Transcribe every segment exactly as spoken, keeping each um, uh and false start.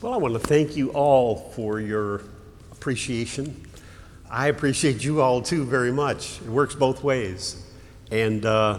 Well, I want to thank you all for your appreciation. I appreciate you all too very much. It works both ways. And uh,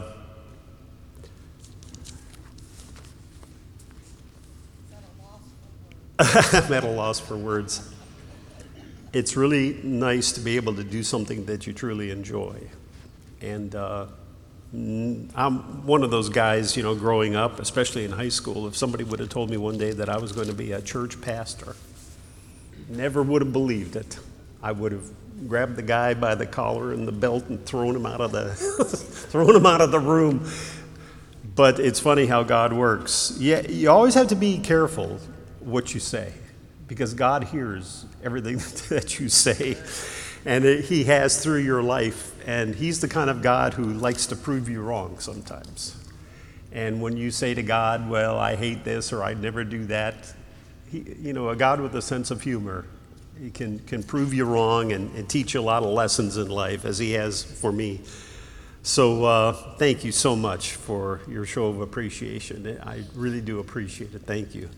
I'm at a loss for words. It's really nice to be able to do something that you truly enjoy. And uh, I'm one of those guys, you know, growing up, especially in high school, if somebody would have told me one day that I was going to be a church pastor, never would have believed it. I would have grabbed the guy by the collar and the belt and thrown him out of the thrown him out of the room. But it's funny how God works. Yeah, you always have to be careful what you say, because God hears everything that you say, and it, He has through your life. And He's the kind of God who likes to prove you wrong sometimes. And when you say to God, well, I hate this or I'd never do that, he, you know, a God with a sense of humor, He can, can prove you wrong and, and teach you a lot of lessons in life, as He has for me. So uh, thank you so much for your show of appreciation. I really do appreciate it. Thank you.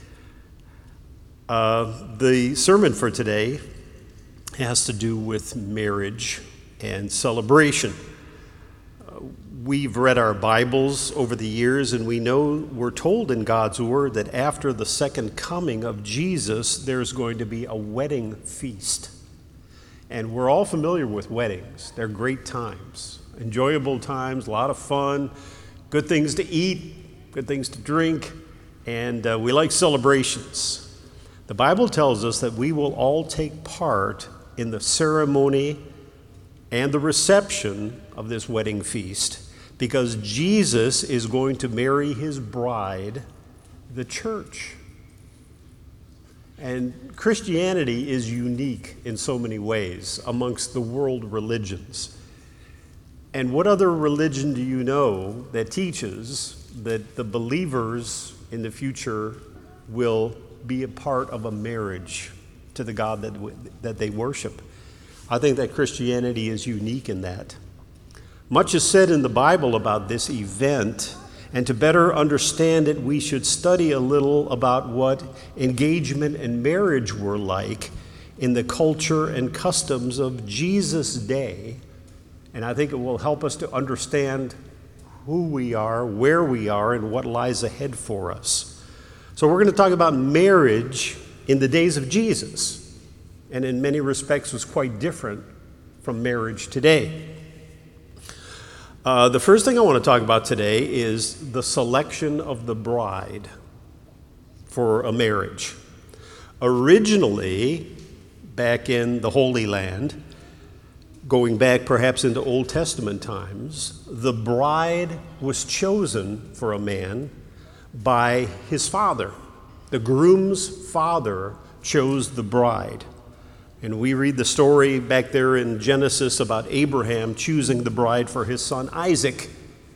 Uh, the sermon for today has to do with marriage and celebration. Uh, we've read our Bibles over the years, and we know we're told in God's Word that after the second coming of Jesus, there's going to be a wedding feast. And we're all familiar with weddings. They're great times, enjoyable times, a lot of fun, good things to eat, good things to drink, and uh, we like celebrations. The Bible tells us that we will all take part in the ceremony and the reception of this wedding feast, because Jesus is going to marry His bride, the church. And Christianity is unique in so many ways amongst the world religions. And what other religion do you know that teaches that the believers in the future will be a part of a marriage to the God that, that they worship? I think that Christianity is unique in that. Much is said in the Bible about this event, and to better understand it, we should study a little about what engagement and marriage were like in the culture and customs of Jesus' day. And I think it will help us to understand who we are, where we are, and what lies ahead for us. So we're going to talk about marriage in the days of Jesus, and in many respects was quite different from marriage today. Uh, the first thing I want to talk about today is the selection of the bride for a marriage. Originally, back in the Holy Land, going back perhaps into Old Testament times, the bride was chosen for a man by his father. The groom's father chose the bride. And we read the story back there in Genesis about Abraham choosing the bride for his son Isaac.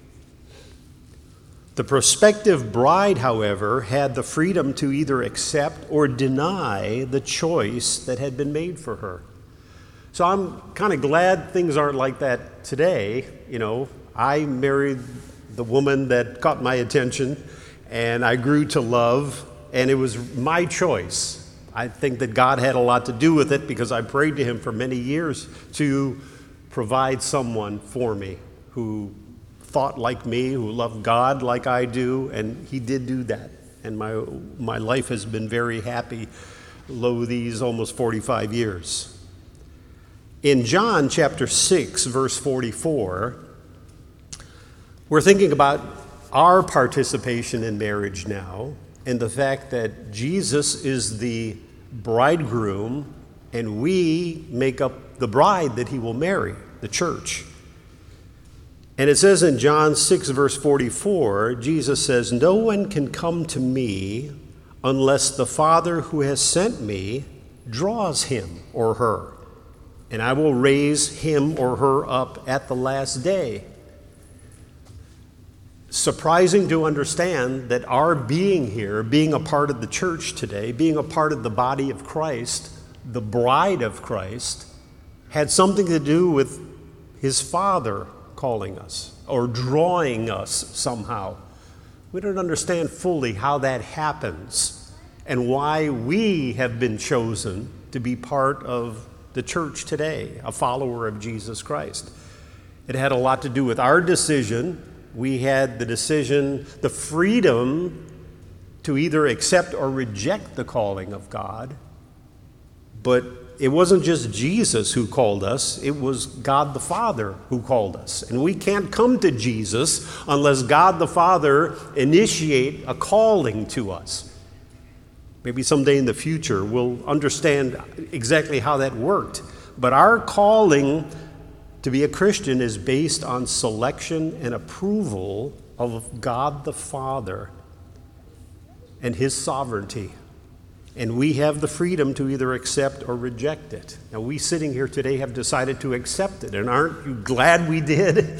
The prospective bride, however, had the freedom to either accept or deny the choice that had been made for her. So I'm kind of glad things aren't like that today. You know, I married the woman that caught my attention, and I grew to love, and it was my choice. I think that God had a lot to do with it, because I prayed to Him for many years to provide someone for me who thought like me, who loved God like I do, and He did do that. And my my life has been very happy, lo these almost forty-five years. In John chapter six, verse forty-four, we're thinking about our participation in marriage now, and the fact that Jesus is the bridegroom and we make up the bride that He will marry, the church. And it says in John six, verse forty-four, Jesus says, "No one can come to me unless the Father who has sent me draws him or her, and I will raise him or her up at the last day." Surprising to understand that our being here, being a part of the church today, being a part of the body of Christ, the bride of Christ, had something to do with His Father calling us or drawing us somehow. We don't understand fully how that happens and why we have been chosen to be part of the church today, a follower of Jesus Christ. It had a lot to do with our decision. We had the decision, the freedom to either accept or reject the calling of God. But it wasn't just Jesus who called us, it was God the Father who called us. And we can't come to Jesus unless God the Father initiate a calling to us. Maybe someday in the future we'll understand exactly how that worked. But our calling to be a Christian is based on selection and approval of God the Father and His sovereignty. And we have the freedom to either accept or reject it. Now, we sitting here today have decided to accept it, and aren't you glad we did?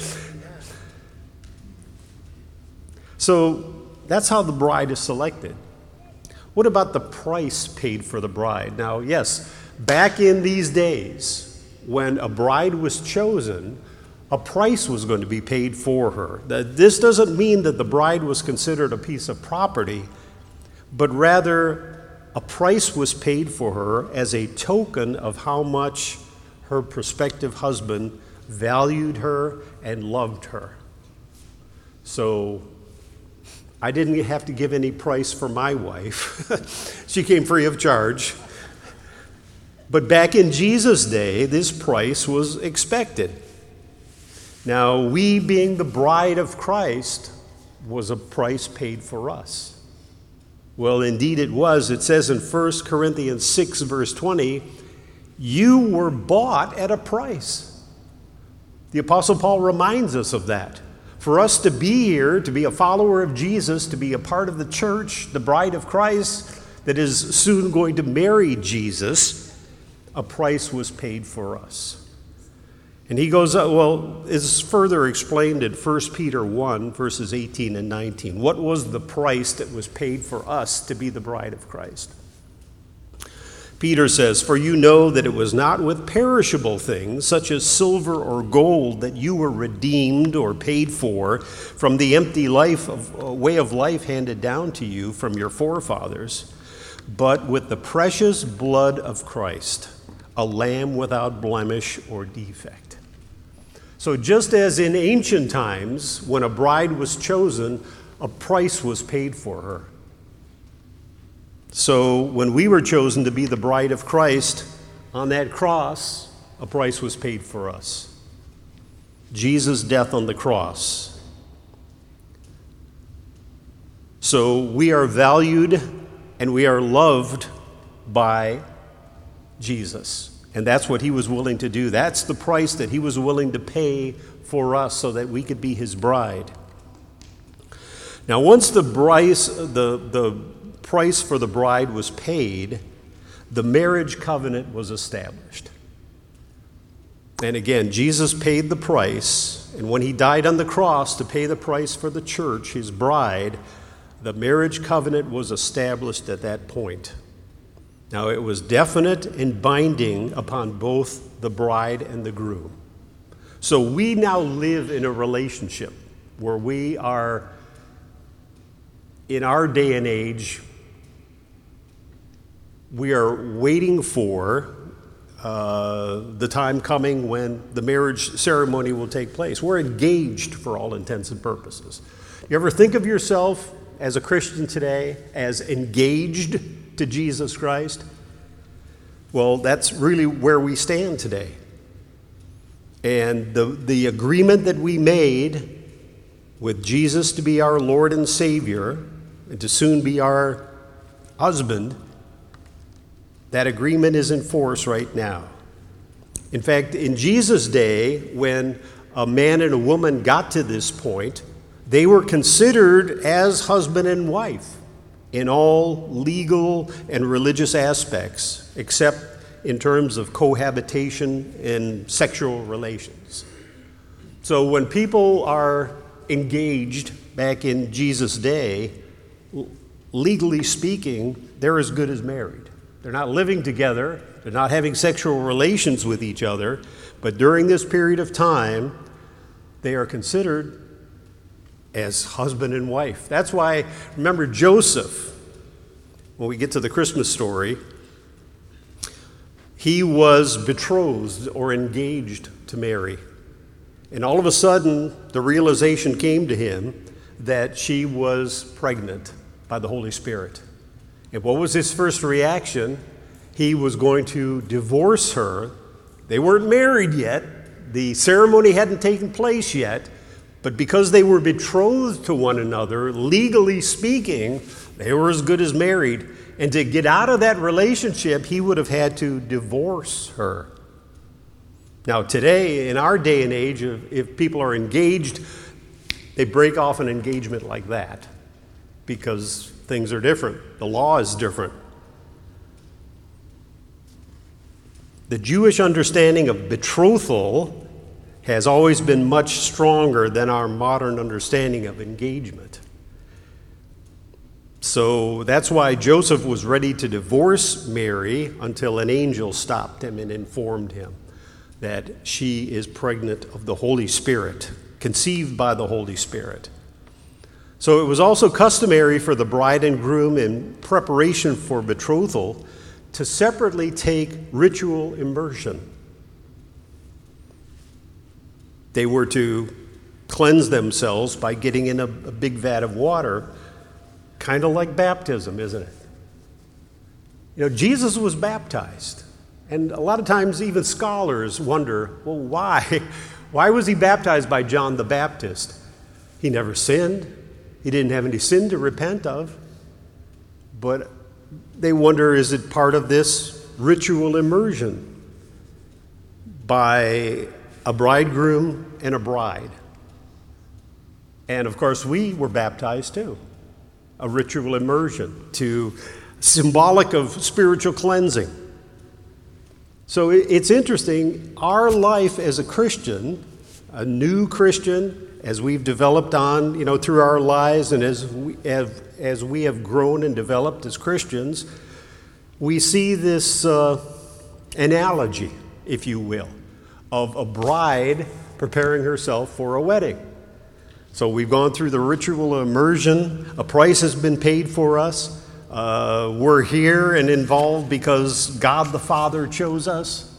So that's how the bride is selected. What about the price paid for the bride? Now, yes, back in these days, when a bride was chosen, a price was going to be paid for her. This doesn't mean that the bride was considered a piece of property, but rather a price was paid for her as a token of how much her prospective husband valued her and loved her. So I didn't have to give any price for my wife. She came free of charge. But back in Jesus' day, this price was expected. Now, we being the bride of Christ was a price paid for us. Well, indeed it was. It says in First Corinthians six, verse twenty, you were bought at a price. The Apostle Paul reminds us of that. For us to be here, to be a follower of Jesus, to be a part of the church, the bride of Christ that is soon going to marry Jesus, a price was paid for us. And he goes, well, it's further explained in First Peter one, verses eighteen and nineteen. What was the price that was paid for us to be the bride of Christ? Peter says, for you know that it was not with perishable things, such as silver or gold, that you were redeemed or paid for from the empty life of, uh, way of life handed down to you from your forefathers, but with the precious blood of Christ, a lamb without blemish or defect. So just as in ancient times, when a bride was chosen, a price was paid for her. So when we were chosen to be the bride of Christ, on that cross, a price was paid for us. Jesus' death on the cross. So we are valued and we are loved by Jesus. And that's what he was willing to do. That's the price that he was willing to pay for us so that we could be his bride. Now, once the price, the, the price for the bride was paid, the marriage covenant was established. And again, Jesus paid the price, and when he died on the cross to pay the price for the church, his bride, the marriage covenant was established at that point. Now, it was definite and binding upon both the bride and the groom. So we now live in a relationship where we are, in our day and age, we are waiting for uh, the time coming when the marriage ceremony will take place. We're engaged for all intents and purposes. You ever think of yourself as a Christian today as engaged to Jesus Christ? Well, that's really where we stand today. And the, the agreement that we made with Jesus to be our Lord and Savior and to soon be our husband, that agreement is in force right now. In fact, in Jesus' day, when a man and a woman got to this point, they were considered as husband and wife in all legal and religious aspects, except in terms of cohabitation and sexual relations. So when people are engaged back in Jesus' day, legally speaking, they're as good as married. They're not living together, they're not having sexual relations with each other, but during this period of time, they are considered as husband and wife. That's why, remember Joseph, when we get to the Christmas story, he was betrothed or engaged to Mary. And all of a sudden, the realization came to him that she was pregnant by the Holy Spirit. And what was his first reaction? He was going to divorce her. They weren't married yet. The ceremony hadn't taken place yet. But because they were betrothed to one another, legally speaking, they were as good as married. And to get out of that relationship, he would have had to divorce her. Now, today, in our day and age, if people are engaged, they break off an engagement like that because things are different. The law is different. The Jewish understanding of betrothal has always been much stronger than our modern understanding of engagement. So that's why Joseph was ready to divorce Mary until an angel stopped him and informed him that she is pregnant of the Holy Spirit, conceived by the Holy Spirit. So it was also customary for the bride and groom in preparation for betrothal to separately take ritual immersion. They were to cleanse themselves by getting in a, a big vat of water, kind of like baptism, isn't it? You know, Jesus was baptized. And a lot of times even scholars wonder, well, why? Why was he baptized by John the Baptist? He never sinned. He didn't have any sin to repent of. But they wonder, is it part of this ritual immersion by a bridegroom and a bride? And of course, we were baptized too. A ritual immersion, to symbolic of spiritual cleansing. So it's interesting, our life as a Christian, a new Christian, as we've developed on, you know, through our lives and as we have, as we have grown and developed as Christians, we see this uh, analogy, if you will, of a bride preparing herself for a wedding. So we've gone through the ritual immersion, a price has been paid for us. Uh, we're here and involved because God the Father chose us.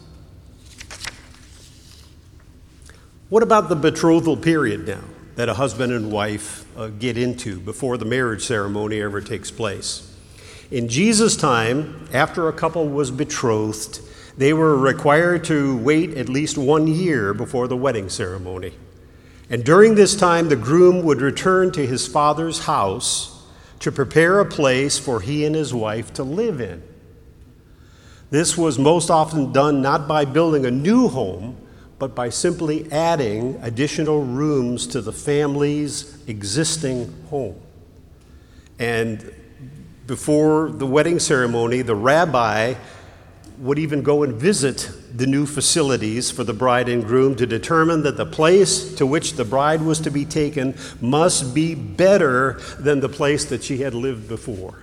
What about the betrothal period now that a husband and wife uh, get into before the marriage ceremony ever takes place? In Jesus' time, after a couple was betrothed, they were required to wait at least one year before the wedding ceremony. And during this time, the groom would return to his father's house to prepare a place for he and his wife to live in. This was most often done not by building a new home, but by simply adding additional rooms to the family's existing home. And before the wedding ceremony, the rabbi would even go and visit the new facilities for the bride and groom to determine that the place to which the bride was to be taken must be better than the place that she had lived before.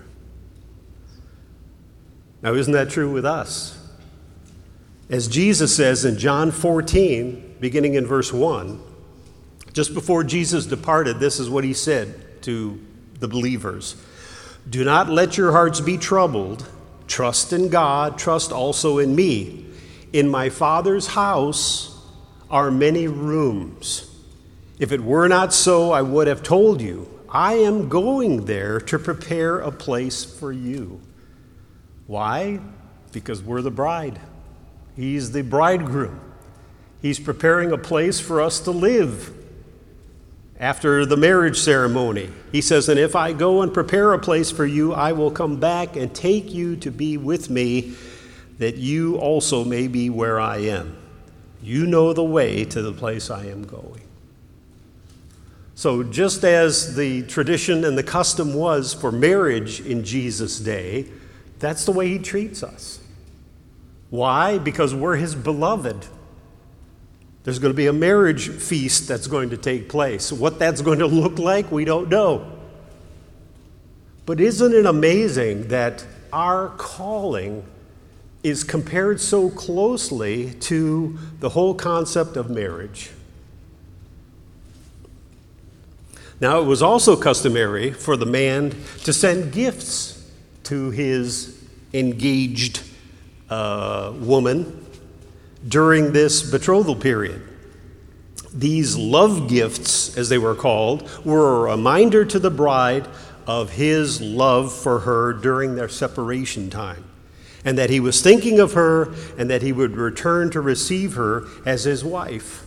Now, isn't that true with us? As Jesus says in John fourteen, beginning in verse one, just before Jesus departed, this is what he said to the believers. Do not let your hearts be troubled. Trust in God, trust also in me. In my Father's house are many rooms. If it were not so, I would have told you. I am going there to prepare a place for you. Why? Because we're the bride. He's the bridegroom. He's preparing a place for us to live after the marriage ceremony. He says, and if I go and prepare a place for you, I will come back and take you to be with me, that you also may be where I am. You know the way to the place I am going. So just as the tradition and the custom was for marriage in Jesus' day, that's the way he treats us. Why? Because we're his beloved. There's going to be a marriage feast that's going to take place. What that's going to look like, we don't know. But isn't it amazing that our calling is compared so closely to the whole concept of marriage? Now, it was also customary for the man to send gifts to his engaged uh, woman during this betrothal period. These love gifts, as they were called, were a reminder to the bride of his love for her during their separation time, and that he was thinking of her and that he would return to receive her as his wife.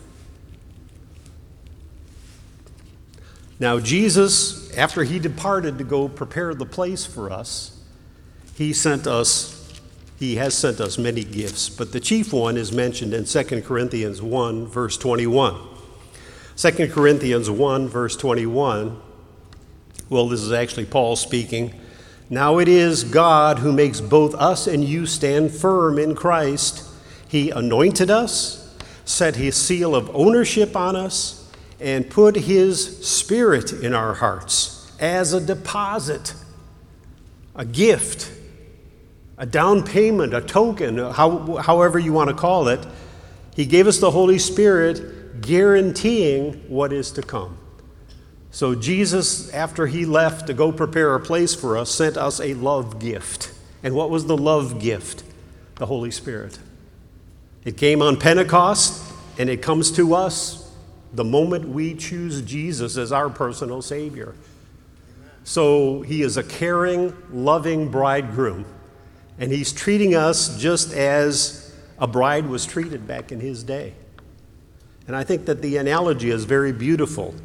Now, Jesus, after he departed to go prepare the place for us, he sent us, he has sent us many gifts, but the chief one is mentioned in Second Corinthians one, verse twenty-one. Second Corinthians one, verse twenty-one, well, this is actually Paul speaking. Now it is God who makes both us and you stand firm in Christ. He anointed us, set his seal of ownership on us, and put his Spirit in our hearts as a deposit, a gift, a down payment, a token, how, however you want to call it. He gave us the Holy Spirit, guaranteeing what is to come. So Jesus, after he left to go prepare a place for us, sent us a love gift. And what was the love gift? The Holy Spirit. It came on Pentecost, and it comes to us the moment we choose Jesus as our personal Savior. So he is a caring, loving bridegroom, and he's treating us just as a bride was treated back in his day. And I think that the analogy is very beautiful.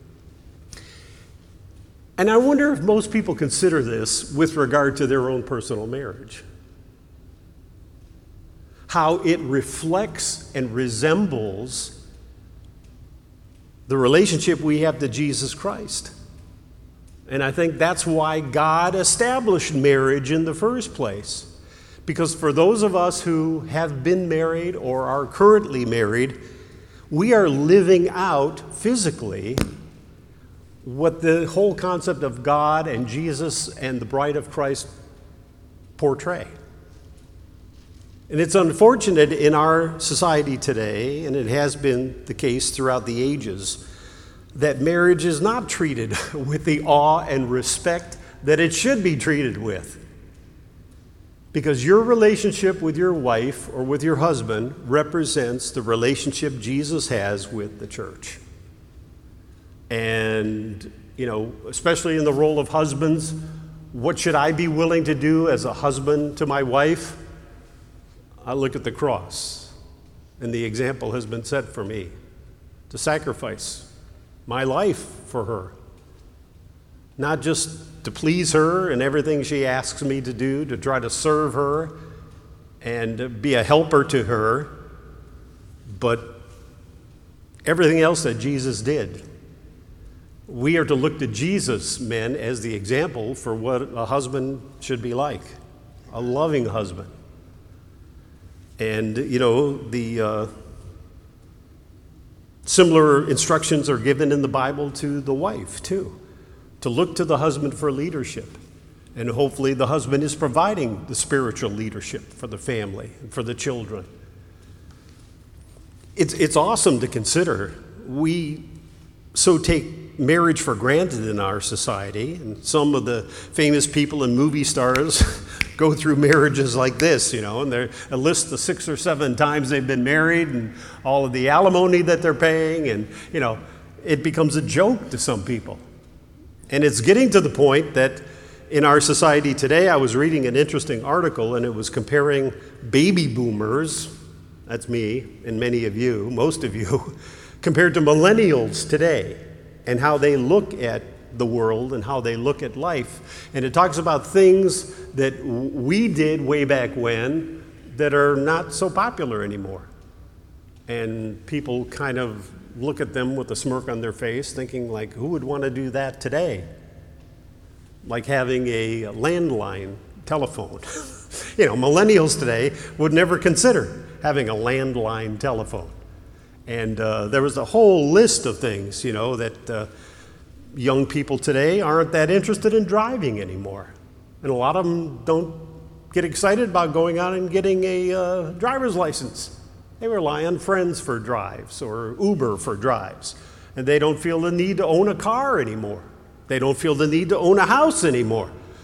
And I wonder if most people consider this with regard to their own personal marriage. How it reflects and resembles the relationship we have to Jesus Christ. And I think that's why God established marriage in the first place. Because for those of us who have been married or are currently married, we are living out physically what the whole concept of God and Jesus and the bride of Christ portray. And it's unfortunate in our society today, and it has been the case throughout the ages, that marriage is not treated with the awe and respect that it should be treated with. Because your relationship with your wife or with your husband represents the relationship Jesus has with the church. And, you know, especially in the role of husbands, what should I be willing to do as a husband to my wife? I look at the cross, and the example has been set for me to sacrifice my life for her. Not just to please her and everything she asks me to do, to try to serve her and be a helper to her, but everything else that Jesus did. We are to look to Jesus, men, as the example for what a husband should be like, a loving husband. And, you know, the uh, similar instructions are given in the Bible to the wife, too, to look to the husband for leadership. And hopefully the husband is providing the spiritual leadership for the family and for the children. It's, it's awesome to consider. We so take marriage for granted in our society, and some of the famous people and movie stars go through marriages like this, you know, and they list the six or seven times they've been married and all of the alimony that they're paying, and, you know, it becomes a joke to some people. And it's getting to the point that in our society today, I was reading an interesting article, and it was comparing baby boomers, that's me and many of you, most of you, compared to millennials today, and how they look at the world and how they look at life. And it talks about things that we did way back when that are not so popular anymore. And people kind of look at them with a smirk on their face, thinking like, who would want to do that today? Like having a landline telephone. You know, millennials today would never consider having a landline telephone. And uh, there was a whole list of things, you know, that uh, young people today aren't that interested in driving anymore. And a lot of them don't get excited about going out and getting a uh, driver's license. They rely on friends for drives or Uber for drives. And they don't feel the need to own a car anymore. They don't feel the need to own a house anymore.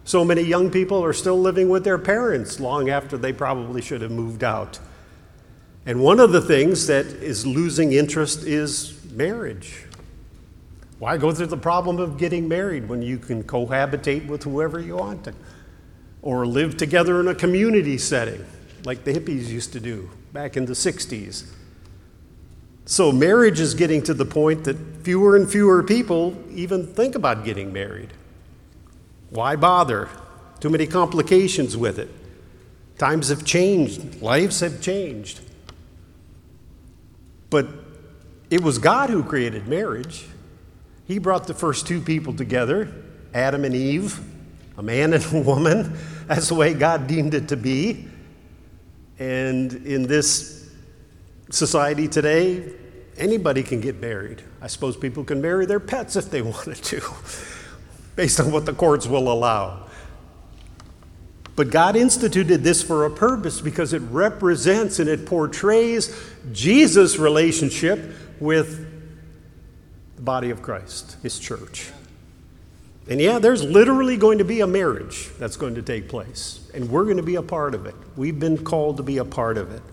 So many young people are still living with their parents long after they probably should have moved out. And one of the things that is losing interest is marriage. Why go through the problem of getting married when you can cohabitate with whoever you want to? Or live together in a community setting, like the hippies used to do back in the sixties. So marriage is getting to the point that fewer and fewer people even think about getting married. Why bother? Too many complications with it. Times have changed. Lives have changed. But it was God who created marriage. He brought the first two people together, Adam and Eve, a man and a woman. That's the way God deemed it to be. And in this society today, anybody can get married. I suppose people can marry their pets if they wanted to, based on what the courts will allow. But God instituted this for a purpose because it represents and it portrays Jesus' relationship with the body of Christ, his church. And yeah, there's literally going to be a marriage that's going to take place, and we're going to be a part of it. We've been called to be a part of it.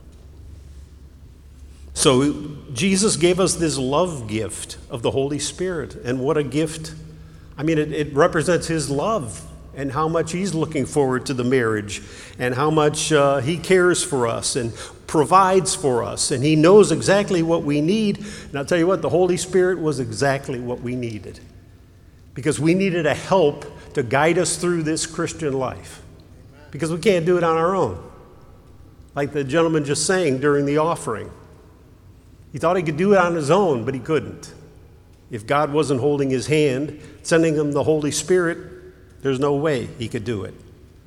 So Jesus gave us this love gift of the Holy Spirit, and what a gift. I mean, it, it represents his love and how much he's looking forward to the marriage and how much uh, he cares for us and provides for us, and he knows exactly what we need. And I'll tell you what, the Holy Spirit was exactly what we needed, because we needed a help to guide us through this Christian life, because we can't do it on our own. Like the gentleman just sang during the offering. He thought he could do it on his own, but he couldn't. If God wasn't holding his hand, sending him the Holy Spirit, there's no way he could do it.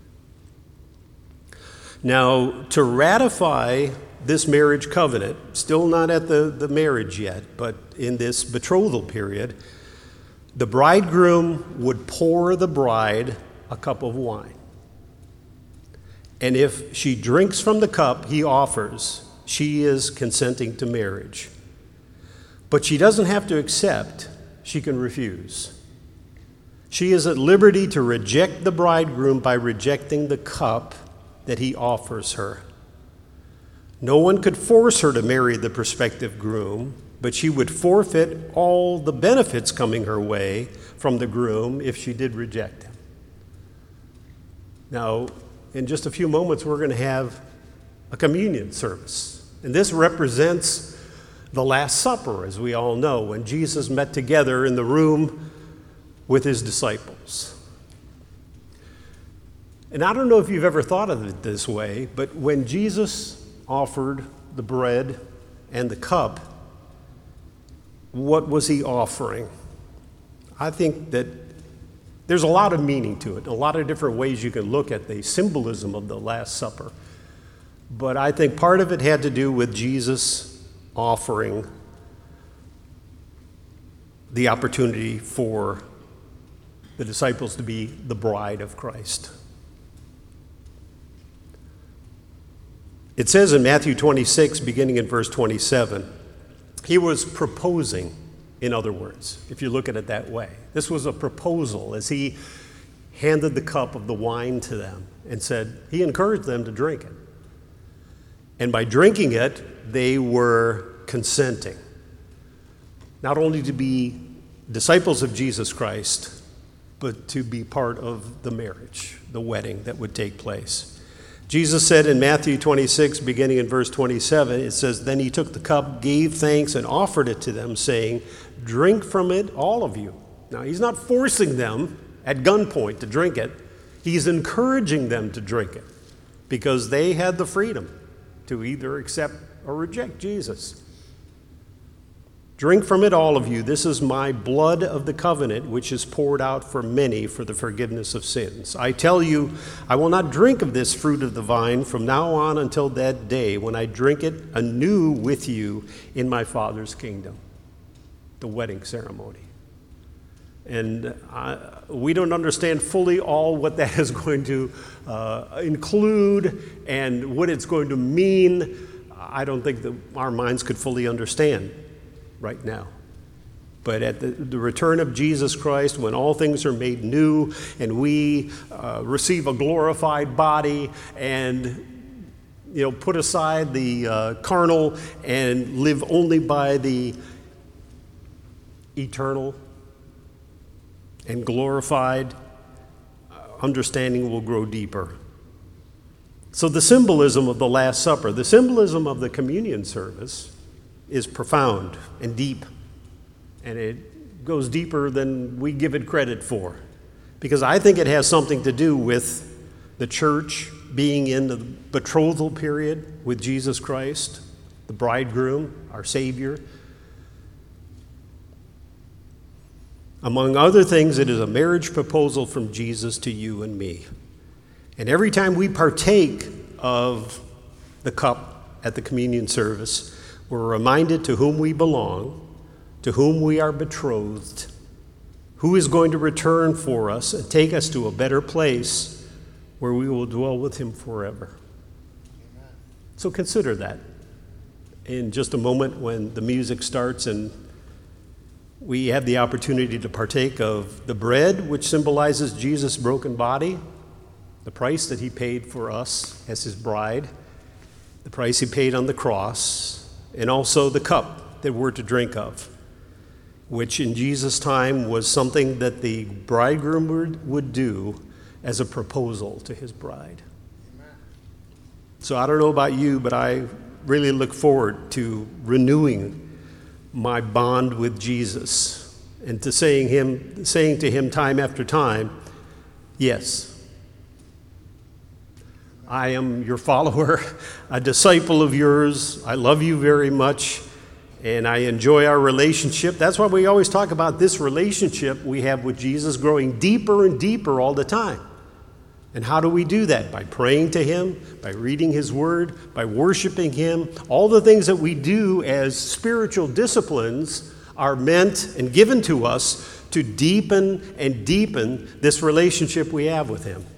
Now, to ratify this marriage covenant, still not at the, the marriage yet, but in this betrothal period, the bridegroom would pour the bride a cup of wine. And if she drinks from the cup he offers, she is consenting to marriage. But she doesn't have to accept, she can refuse. She is at liberty to reject the bridegroom by rejecting the cup that he offers her. No one could force her to marry the prospective groom, but she would forfeit all the benefits coming her way from the groom if she did reject him. Now, in just a few moments, we're going to have a communion service. And this represents the Last Supper, as we all know, when Jesus met together in the room with his disciples. And I don't know if you've ever thought of it this way, but when Jesus offered the bread and the cup, what was he offering? I think that there's a lot of meaning to it, a lot of different ways you can look at the symbolism of the Last Supper. But I think part of it had to do with Jesus offering the opportunity for the disciples to be the bride of Christ. It says in Matthew twenty-six, beginning in verse twenty-seven, he was proposing, in other words, if you look at it that way. This was a proposal as he handed the cup of the wine to them and said, he encouraged them to drink it. And by drinking it, they were consenting, not only to be disciples of Jesus Christ, but to be part of the marriage, the wedding that would take place. Jesus said in Matthew twenty-six, beginning in verse twenty-seven, it says, then he took the cup, gave thanks, and offered it to them, saying, drink from it, all of you. Now, he's not forcing them at gunpoint to drink it. He's encouraging them to drink it because they had the freedom to either accept or reject Jesus. Drink from it, all of you. This is my blood of the covenant, which is poured out for many for the forgiveness of sins. I tell you, I will not drink of this fruit of the vine from now on until that day when I drink it anew with you in my Father's kingdom, the wedding ceremony. And I, we don't understand fully all what that is going to uh, include and what it's going to mean. I don't think that our minds could fully understand right now. But at the, the return of Jesus Christ, when all things are made new and we uh, receive a glorified body and, you know, put aside the uh, carnal and live only by the eternal and glorified, uh, understanding will grow deeper. So the symbolism of the Last Supper, the symbolism of the communion service is profound and deep. And it goes deeper than we give it credit for. Because I think it has something to do with the church being in the betrothal period with Jesus Christ, the bridegroom, our Savior. Among other things, it is a marriage proposal from Jesus to you and me. And every time we partake of the cup at the communion service, we're reminded to whom we belong, to whom we are betrothed, who is going to return for us and take us to a better place where we will dwell with him forever. Amen. So consider that in just a moment when the music starts and we have the opportunity to partake of the bread, which symbolizes Jesus' broken body, the price that he paid for us as his bride, the price he paid on the cross, and also the cup that we're to drink of, which in Jesus' time was something that the bridegroom would do as a proposal to his bride. Amen. So I don't know about you, but I really look forward to renewing my bond with Jesus and to saying him, saying to him time after time, yes, I am your follower, a disciple of yours. I love you very much. And I enjoy our relationship. That's why we always talk about this relationship we have with Jesus growing deeper and deeper all the time. And how do we do that? By praying to him, by reading his word, by worshiping him. All the things that we do as spiritual disciplines are meant and given to us to deepen and deepen this relationship we have with him.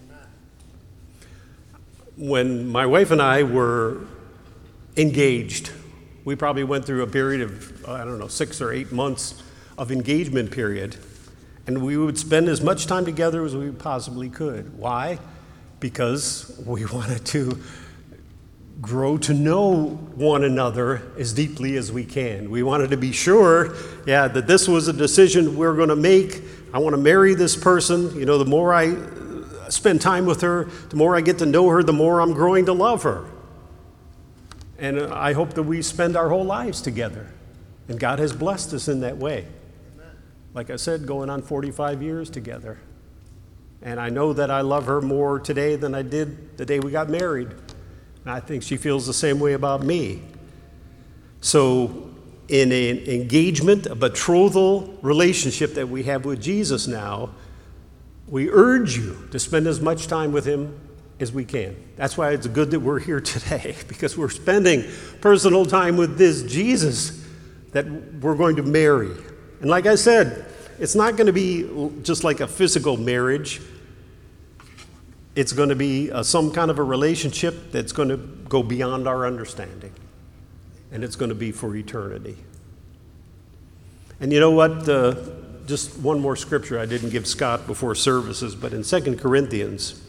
When my wife and I were engaged, we probably went through a period of, I don't know, six or eight months of engagement period. And we would spend as much time together as we possibly could. Why? Because we wanted to grow to know one another as deeply as we can. We wanted to be sure, yeah, that this was a decision we're going to make. I want to marry this person. You know, the more I spend time with her, the more I get to know her, the more I'm growing to love her. And I hope that we spend our whole lives together. And God has blessed us in that way. Amen. Like I said, going on forty-five years together. And I know that I love her more today than I did the day we got married. And I think she feels the same way about me. So in an engagement, a betrothal relationship that we have with Jesus now, we urge you to spend as much time with him as we can. That's why it's good that we're here today, because we're spending personal time with this Jesus that we're going to marry. And like I said, it's not going to be just like a physical marriage. It's going to be uh, some kind of a relationship that's going to go beyond our understanding. And it's going to be for eternity. And you know what? Uh, just one more scripture I didn't give Scott before services, but in Second Corinthians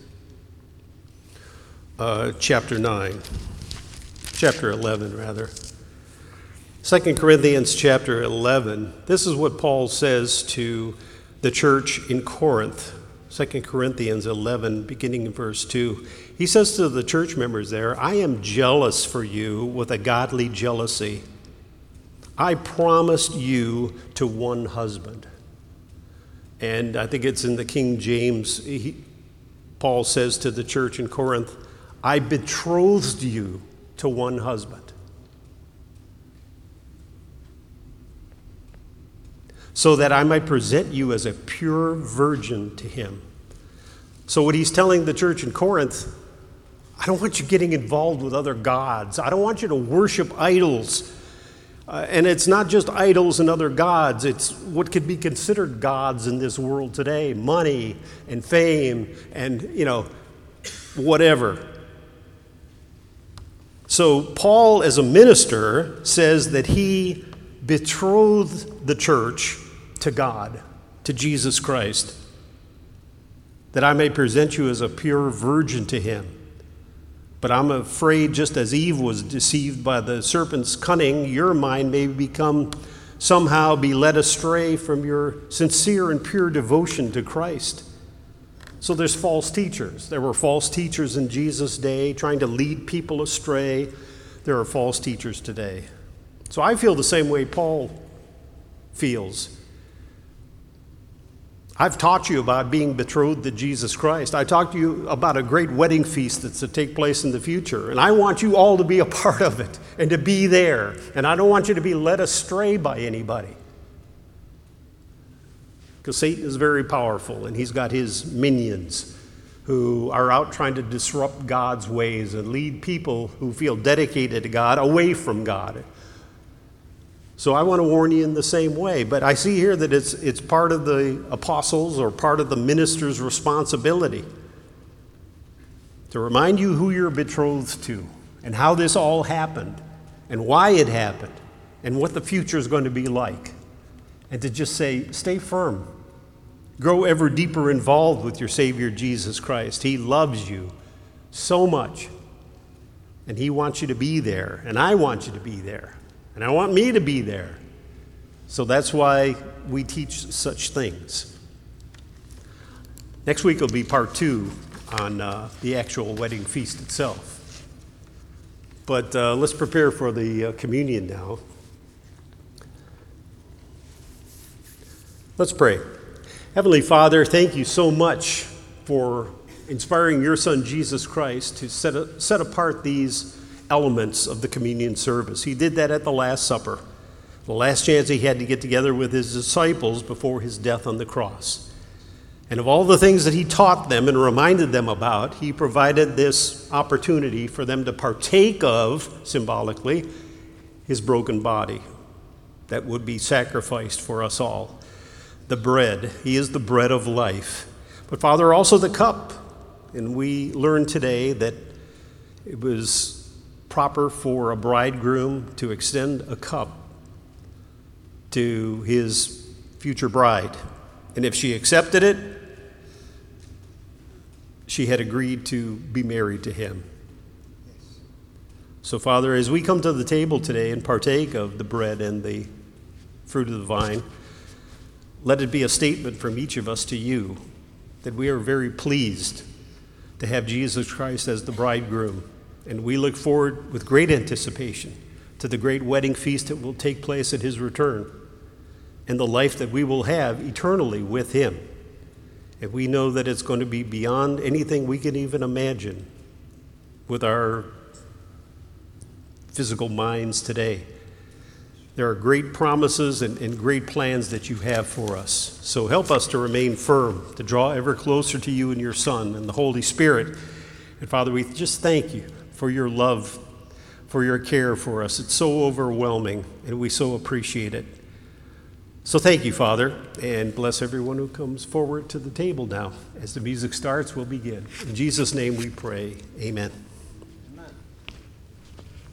Uh, chapter nine, chapter eleven, rather. Second Corinthians chapter eleven, this is what Paul says to the church in Corinth. Second Corinthians eleven, beginning in verse two. He says to the church members there, I am jealous for you with a godly jealousy. I promised you to one husband. And I think it's in the King James, he, Paul says to the church in Corinth, I betrothed you to one husband, so that I might present you as a pure virgin to him. So what he's telling the church in Corinth, I don't want you getting involved with other gods. I don't want you to worship idols. Uh, and it's not just idols and other gods. It's what could be considered gods in this world today. Money and fame and, you know, whatever. So Paul, as a minister, says that he betroth the church to God, to Jesus Christ, that I may present you as a pure virgin to him. But I'm afraid, just as Eve was deceived by the serpent's cunning, your mind may become somehow be led astray from your sincere and pure devotion to Christ. So there's false teachers. There were false teachers in Jesus' day trying to lead people astray. There are false teachers today. So I feel the same way Paul feels. I've taught you about being betrothed to Jesus Christ. I talked to you about a great wedding feast that's to take place in the future. And I want you all to be a part of it and to be there. And I don't want you to be led astray by anybody. Because Satan is very powerful, and he's got his minions who are out trying to disrupt God's ways and lead people who feel dedicated to God away from God. So I want to warn you in the same way. But I see here that it's, it's part of the apostles' or part of the minister's responsibility to remind you who you're betrothed to and how this all happened and why it happened and what the future is going to be like. And to just say, stay firm. Grow ever deeper involved with your Savior, Jesus Christ. He loves you so much. And he wants you to be there. And I want you to be there. And I want me to be there. So that's why we teach such things. Next week will be part two on uh, the actual wedding feast itself. But uh, let's prepare for the uh, communion now. Let's pray. Heavenly Father, thank you so much for inspiring your Son, Jesus Christ, to set, a, set apart these elements of the communion service. He did that at the Last Supper, the last chance he had to get together with his disciples before his death on the cross. And of all the things that he taught them and reminded them about, he provided this opportunity for them to partake of, symbolically, his broken body that would be sacrificed for us all. The bread, he is the bread of life. But Father, also the cup. And we learned today that it was proper for a bridegroom to extend a cup to his future bride. And if she accepted it, she had agreed to be married to him. So Father, as we come to the table today and partake of the bread and the fruit of the vine, let it be a statement from each of us to you that we are very pleased to have Jesus Christ as the bridegroom. And we look forward with great anticipation to the great wedding feast that will take place at his return and the life that we will have eternally with him. And we know that it's going to be beyond anything we can even imagine with our physical minds today. There are great promises and, and great plans that you have for us. So help us to remain firm, to draw ever closer to you and your Son and the Holy Spirit. And Father, we just thank you for your love, for your care for us. It's so overwhelming, and we so appreciate it. So thank you, Father, and bless everyone who comes forward to the table now. As the music starts, we'll begin. In Jesus' name we pray, amen.